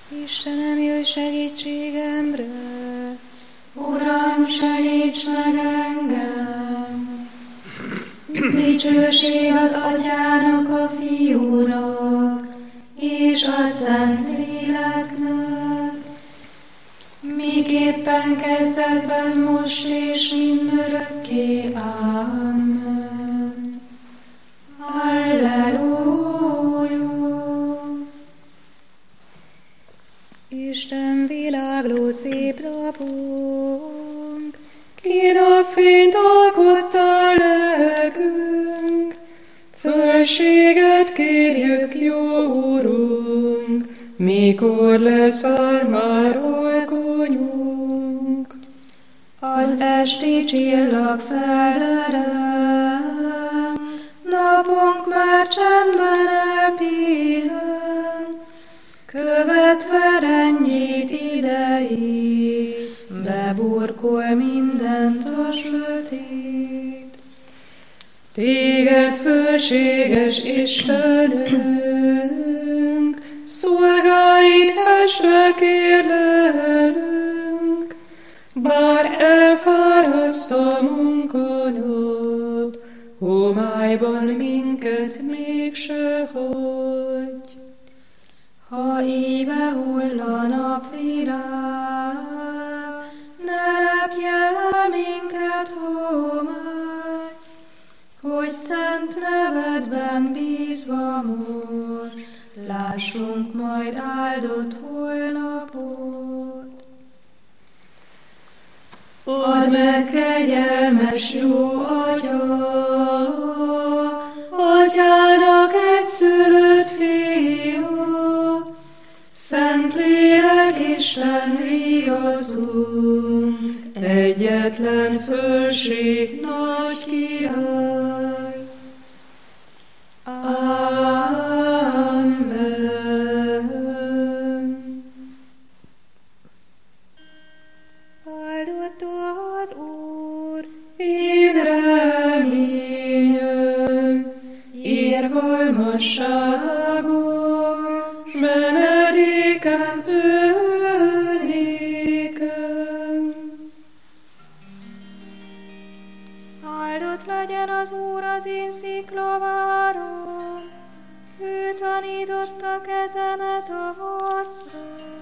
Istenem, jöjj segítségemre! Uram, segíts meg engem! Dicsőség az Atyának, a Fiúnak, és a Szentléleknek, miképpen kezdetben, most és mindörökké. Amen. Halleluja! Isten világló szép napunk, ki napfényt alkotta lelkünk, fölséget kérjük, jó Urunk, mikor leszáll már alkonyunk. Az esti csillag felerem, napunk már csendben elpihen, követve rendjét idejét, beburkol mindent a sötét. Téged, fölséges Istenünk, szolgáid festve kérlelünk, bár elfáraszt a munkanap, homályban minket mégse hagy. Ha éve hull a napvirág, ne lepje el minket homály, hogy szent nevedben bízva most, lássunk majd áldott holnapot. Add meg, kegyelmes jó Atya, Atyának egyszülött Fia, Szentlélek Isten viaszunk, egyetlen fölség nagy király. Amen. Áldott az Úr, Én reményem, irgalmasságom, s menedékem ő nékem. áldott legyen az Úr az én sziklavárom, ő tanította kezemet a harcra.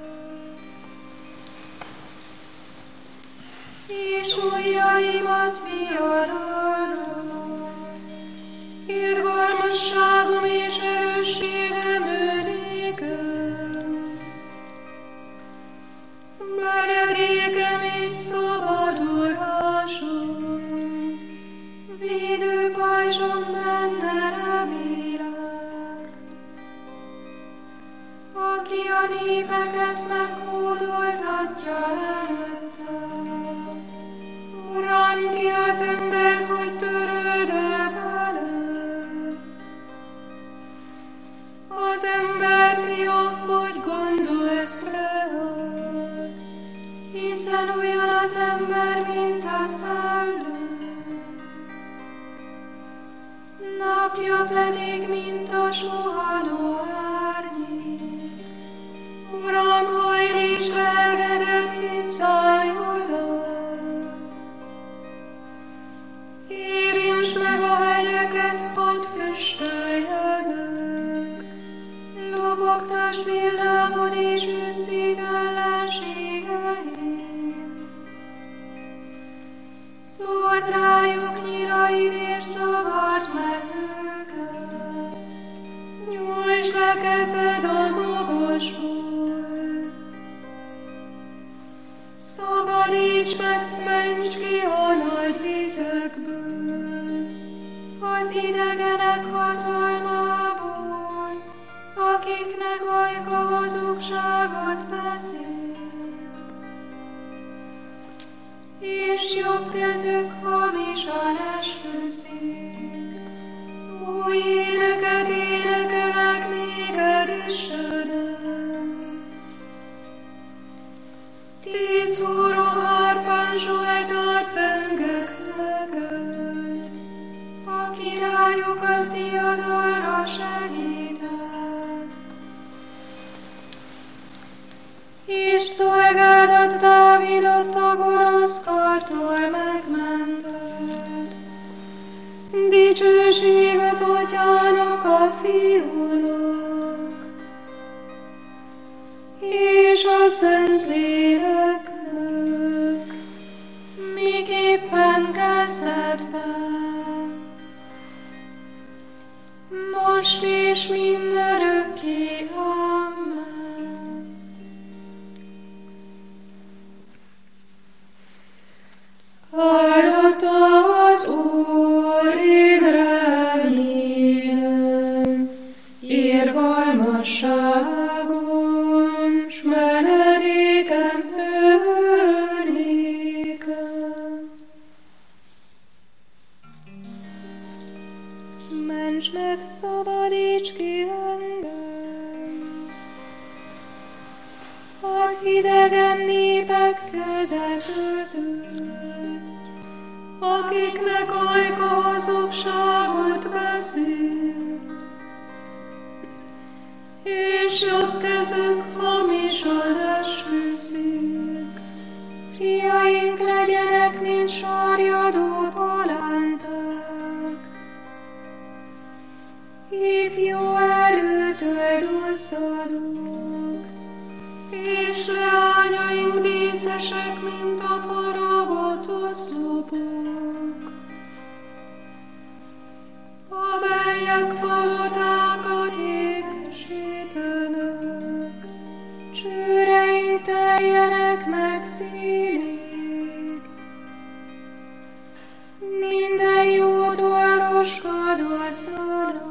És ujjaimat viadalra, irgalmasságom és erősségem ő nékem. Menedékem és szabadulásom, védőpajzsom benne remélek. Aki a népeket meghódoltatja előttem, Uram, ki az ember, hogy törőd-e vele? Az ember fia, hogy gondolsz rád, hiszen olyan az ember, mint a szellő, napja pedig, mint a suhanó árnyék. Uram, hajlíts lelkedet, és szállj oda. Érintsd meg a hegyeket, hadd füstöljenek. Lobogtasd villámon és őszíd ellenségeim. Szóld rájuk nyiraid, és zavard meg őket. Nyújtsd le kezed a magasból. Szabadíts meg, mentsd ki a nagy vizekből, az idegenek hatalmából, akiknek ajka hazugságot beszél, és jobb kezük hamisan esküszik. Új éneket énekelek néked, Istenem. 10 húró hárfán zsoltárt zengek neked, a királyokat diadalra segíted. szolgádat Dávidot a gonosz kartól megmented. Dicsőség az Atyának, a Fiúnak, és a Szentléleknek, miképpen kezdetben, most és mindörökké. Amen. Áldott az Úr, én reményem, irgalmasságon, s menedékem ő nékem. Ments meg, szabadíts ki engem az idegen népek keze között, akiknek ajka hazugságot beszél, és jobb kezük hamisan esküszik. Fiaink legyenek, mint sarjadó palánták, ifjú erőtől duzzadók, és leányaink díszesek, mint a faragott oszlopok, amelyek palotákat ékesítenek. Csőreink teljenek meg színig, minden jótól roskadozzanak.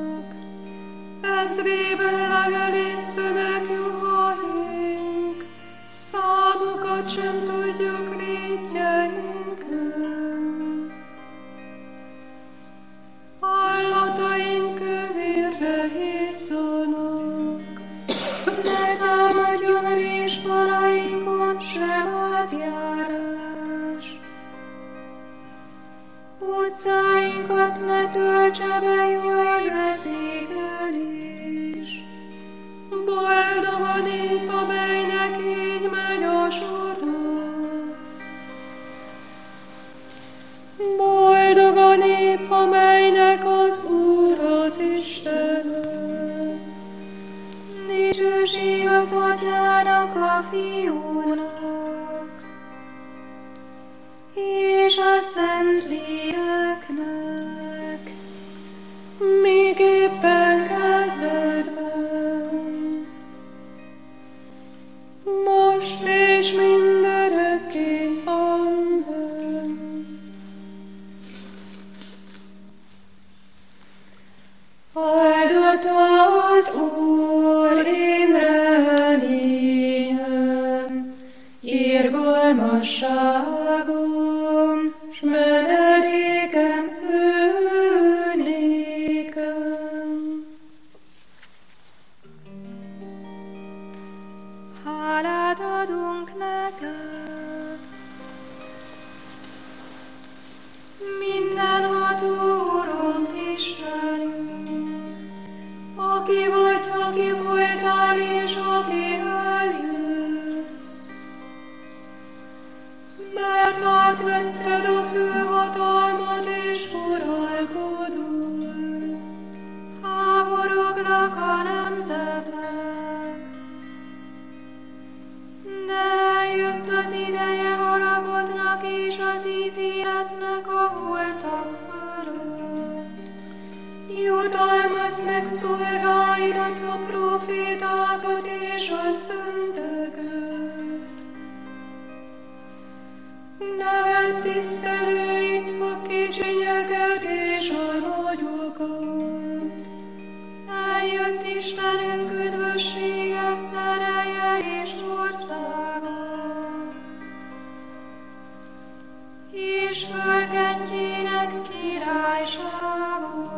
Ezrében legelészenek juhaink, számukat sem tudjuk rétjeinken. Állataink kövérre hízanak, ne támadjon résfalainkon sem átjárás. Utcáinkat ne töltse be jaj vezékelés. Boldog a nép, amelynek így megy a sora. Boldog a nép, amelynek az Úr az Istene. Dicsőség az Atyának, a Fiúnak, és a Szentléleknek, miképpen kezdetben, most és mindörökké. Amen. Áldott az Úr, én reményem, irgalmasságom, s menedékem ő nékem. Hálát adunk neked, mindenható Urunk Istenünk, aki vagy, aki voltál, és aki eljössz. Mert átvetted a főhatalmat, és uralkodol. Háborognak a nemzetek, de eljött az ideje haragodnak, és az ítéletnek a holtak fölött. Jutalmazd meg szolgáidat, a profétákat és a szenteket. Neved tisztelőit, a kicsinyeket és a nagyokat. Eljött Istenünk üdvössége, ereje és országa, és földkentjének királysága.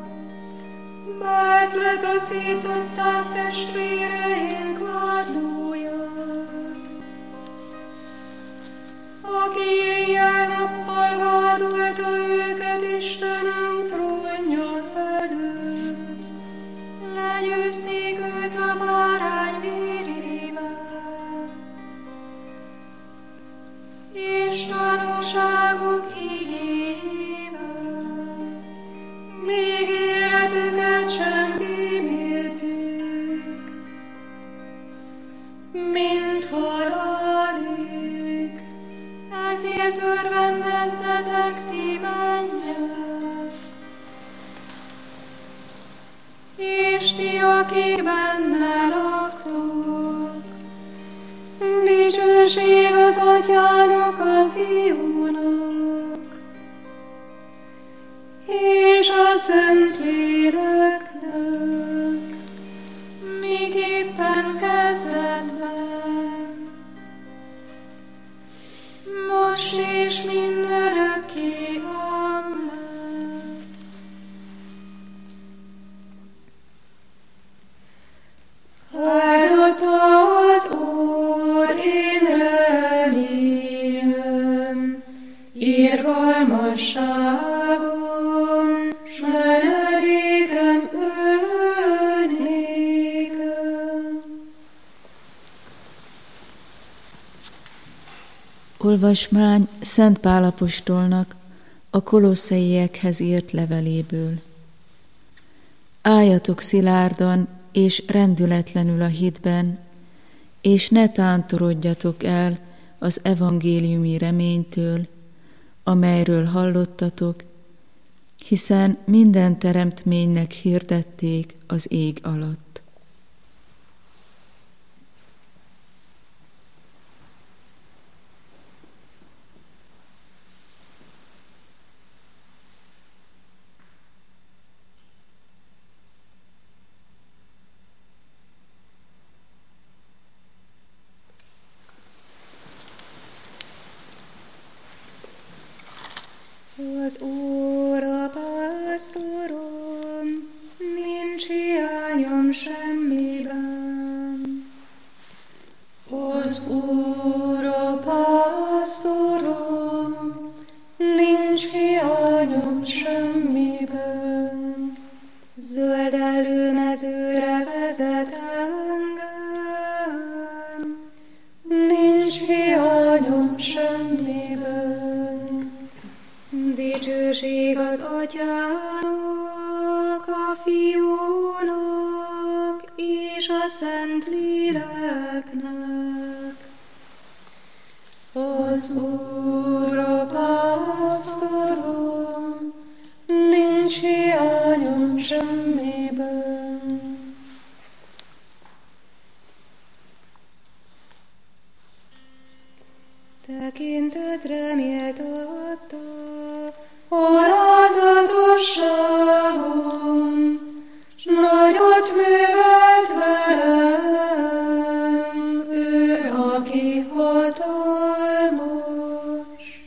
Mert letaszították testvéreink vádlóját, aki éjjel-nappal vádolta őket Istenünk trónja előtt. Legyőzték őt a bárány vérével, benne laktok. Dicsőség az Atyának, a Fiúnak, és a Szentléleknek, miképpen kezdetben, most és mindörökké. Amen. Áldott az Úr, én reményem, irgalmasságom, s menedékem ő nékem. Olvasmány Szent Pál apostolnak a Kolosszaiekhez írt leveléből. Álljatok szilárdan és rendületlenül a hitben, és ne tántorodjatok el az evangéliumi reménytől, amelyről hallottatok, hiszen minden teremtménynek hirdették az ég alatt. Az Úr a pásztorom, nincs hiányom semmiben. Az Úr a pásztorom, nincs hiányom semmiben. Zöld előmezőre vezet engem, Nincs hiányom semmiben. dicsőség az Atyának, a Fiúnak és a Szentléleknek. Az Úr a pásztorom, nincs hiányom semmiben. Tekintetre méltatta Alázatosságom, s nagyot művelt velem, ő, aki hatalmas.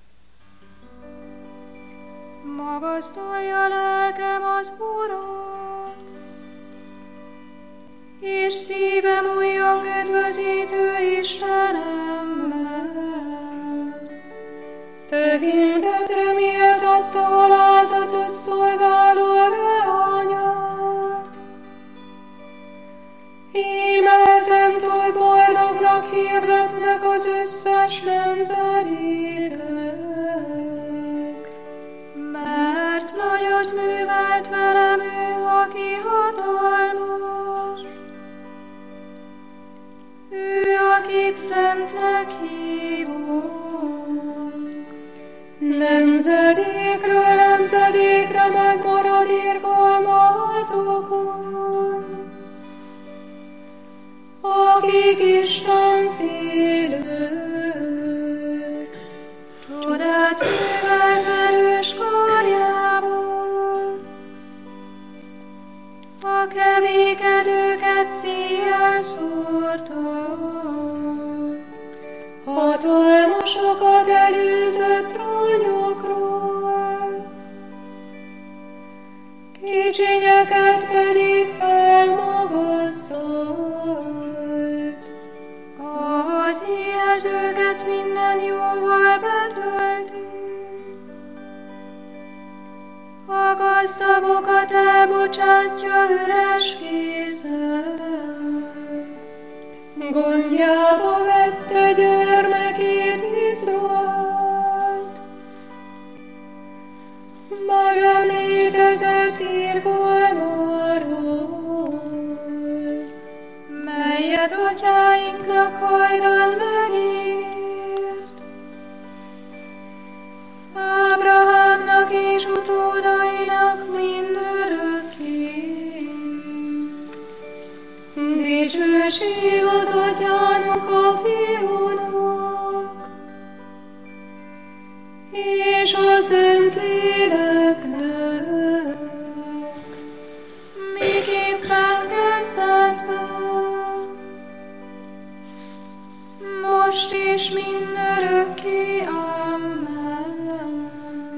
magasztalja lelkem az Urat, és szívem újjong üdvözítő Istenemmel. Tekintetre méltatta alázatos szolgáló leányát. Íme ezentúl boldognak hirdetnek az összes nemzedékek. Mert nagyot művelt velem ő, aki hatalmas. Ő, akit szentnek hívunk. Nemzedékről nemzedékre megmarad irgalma azokon, akik Isten félők. Csodát művelt erős karjával, a kevékedőket széjjel szórta. Hatalmasokat előzött rányokról, kicsinyeket pedig felmagasztalt. Az éhezőket minden jóval betölti, a gazdagokat elbocsátja üres kézzel. Gondjába vette gyermekét Izraelt, megemlékezett irgalmáról, melyet atyáinknak hajdan megígért, Ábrahámnak és utódainak mindörökké. Dicsőség az Atyának, a Fiúnak, és a Szentléleknek, miképpen kezdetben, most és mindörökké. Amen.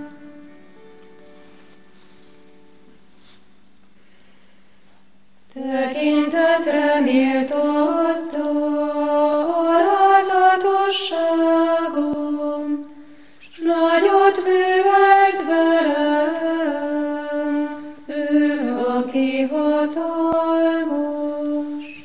Tekintetre méltató alázatosságom, s nagyot művelt velem, ő, aki hatalmas.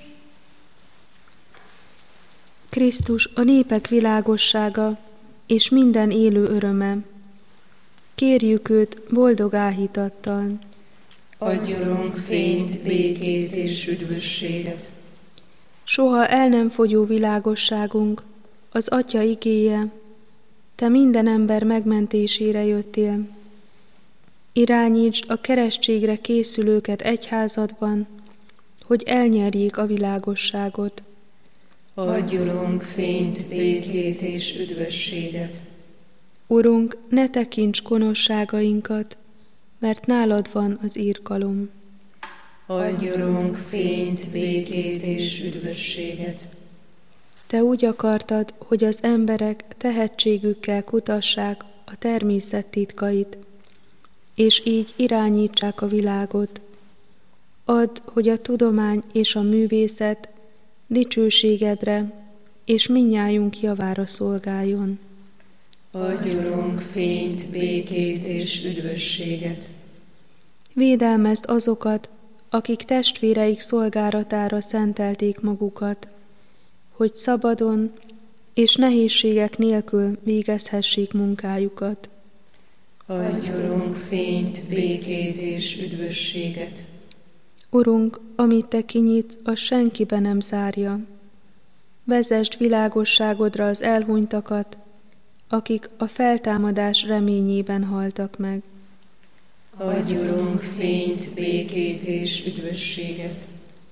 Krisztus a népek világossága és minden élő öröme. Kérjük őt boldog áhítattal. Adj, Urunk, fényt, békét és üdvösséget. Soha el nem fogyó világosságunk, az Atya igéje, te minden ember megmentésére jöttél. Irányítsd a keresztségre készülőket egyházadban, hogy elnyerjék a világosságot. Adj, Urunk, fényt, békét és üdvösséget. Urunk, ne tekints gonoszságainkat, mert nálad van az írgalom. Adj, Urunk, fényt, békét és üdvösséget. Te úgy akartad, hogy az emberek tehetségükkel kutassák a természet titkait, és így irányítsák a világot. Add, hogy a tudomány és a művészet dicsőségedre és mindnyájunk javára szolgáljon. Adj, Urunk, fényt, békét és üdvösséget. Védelmezd azokat, akik testvéreik szolgálatára szentelték magukat, hogy szabadon és nehézségek nélkül végezhessék munkájukat. Adj, Urunk, fényt, békét és üdvösséget. Urunk, amit te kinyitsz, az senkibe nem zárja. Vezesd világosságodra az elhunytakat, akik a feltámadás reményében haltak meg. Adj, Urunk, fényt, békét és üdvösséget.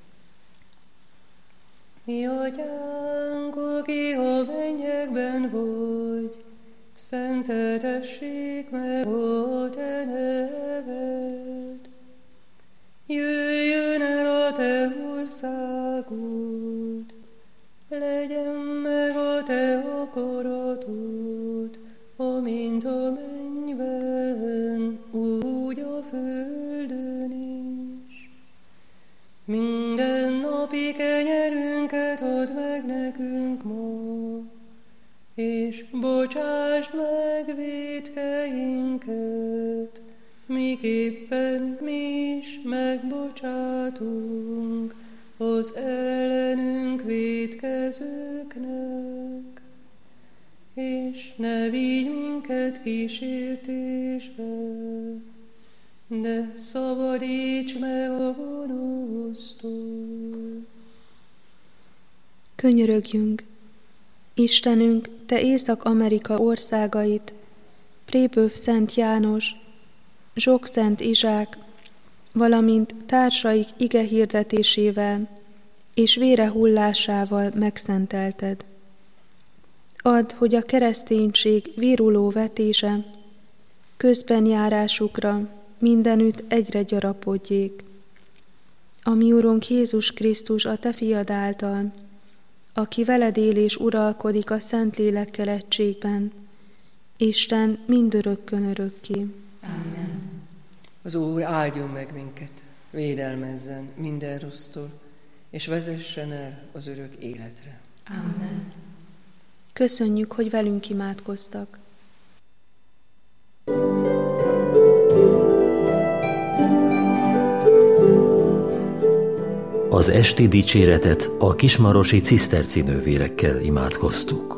Mi Atyánk, aki a mennyekben vagy, szenteltessék meg a te neved. Jöjjön el a te országod, legyen meg a te akaratod, amint a mennyben, úgy a földön is. Minden napi kenyerünket add meg nekünk ma, és bocsásd meg vétkeinket, miképpen mi is megbocsátunk az ellenünk vétkezőknek. És ne vigy minket kísértésbe, de szabadíts meg a gonosztól. Könyörögjünk! Istenünk, te Észak-Amerika országait, Préböf Szent János, Zsok Szent Izsák, valamint társaik ige hirdetésével és vére hullásával megszentelted. Add, hogy a kereszténység viruló vetése közben járásukra mindenütt egyre gyarapodjék. A mi Urunk Jézus Krisztus a te fiad által, aki veled él és uralkodik a Szentlélekkel egységben, Isten mindörökkön örökké. Amen. Az Úr áldjon meg minket, védelmezzen minden rossztól, és vezessen el az örök életre. Amen. Köszönjük, hogy velünk imádkoztak. Az esti dicséretet a kismarosi ciszterci nővérekkel imádkoztuk.